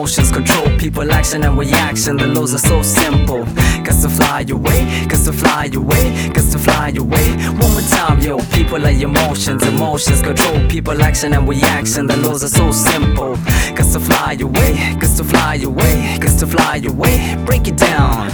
emotions control people, action and reaction. The laws are so simple. Got to fly away, got to fly away, got to fly away. One more time, yo. People are emotions, emotions control people, action and reaction. The laws are so simple. Got to fly away, got to fly away, got to fly away. Break it down.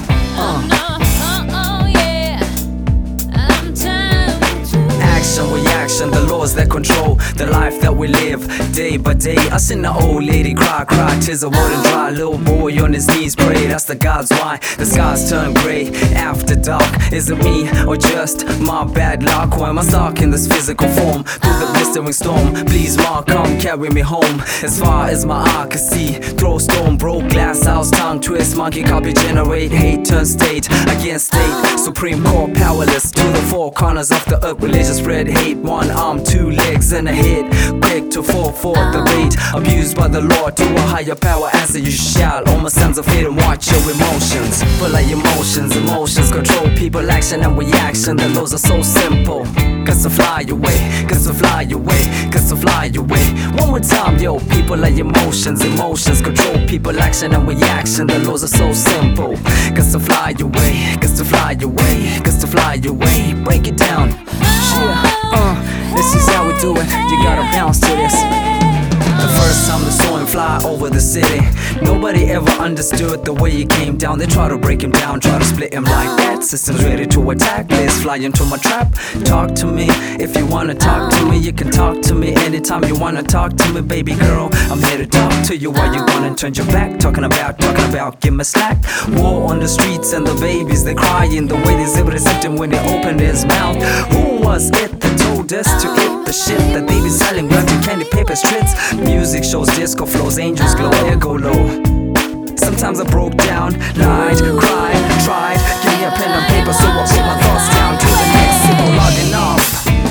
Action, reaction, the laws that control the life that we live day by day. I seen an old lady cry, tears of water dry. Little boy on his knees pray, that's the God's why the skies turn grey after dark. Is it me or just my bad luck? Why am I stuck in this physical form through the blistering storm? Please, Mark, come carry me home as far as my eye can see. Throw stone, broke glass house, tongue twist, monkey copy generate hate, turn state against state. Supreme court powerless to the four corners of the earth. Religion spread hate, one arm, two legs and a head. Quick to fall for the bait, abused by the Lord to a higher power. Answer you shall. All my sons of hate and watch your emotions. Full of emotions, emotions control people, action and reaction. The laws are so simple. Got to fly away, got to fly away, got to fly away. One more time, yo. People are emotions, emotions control people, action and reaction. The laws are so simple. Got to fly away, got to fly away, got to fly away. Break it down. This is how we do it. You gotta bounce to this. The first time the storm fly over the city, nobody ever understood the way he came down. They try to break him down, try to split him like that. Systems ready to attack, let's fly into my trap. Talk to me, if you wanna talk to me, you can talk to me anytime you wanna talk to me, baby girl. I'm here to talk to you. Why you gonna turn your back? Talking about, give me slack. War on the streets and the babies, they crying. The way they zip resisting when they open his mouth. Who was it that told us to eat the shit that they be selling? Grunting candy paper strips. Music shows, disco flows, angels glow, air go low. Sometimes I broke down, lied, cried, tried. Give me a pen and paper so I'll get my thoughts down to the next simple logging off.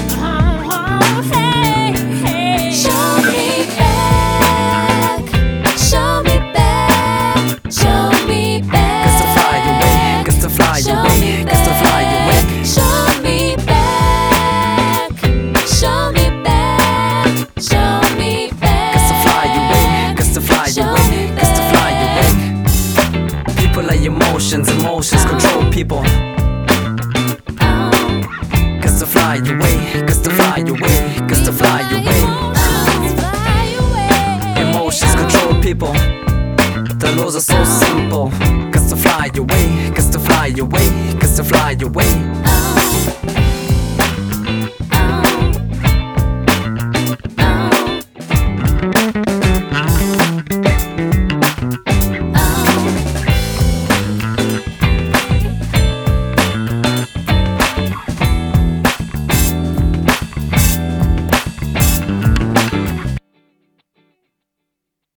Show me back, show me back, show me back. Got to fly away, got to fly away, got to fly away. Show me back, show me back, show me back. Got to fly away, got to fly away, got to fly away. People are emotions, emotions control people. Got to fly away, got to fly away, got to fly away. Emotions control people. The laws are so simple. Got to fly away, got to fly away, got to fly away.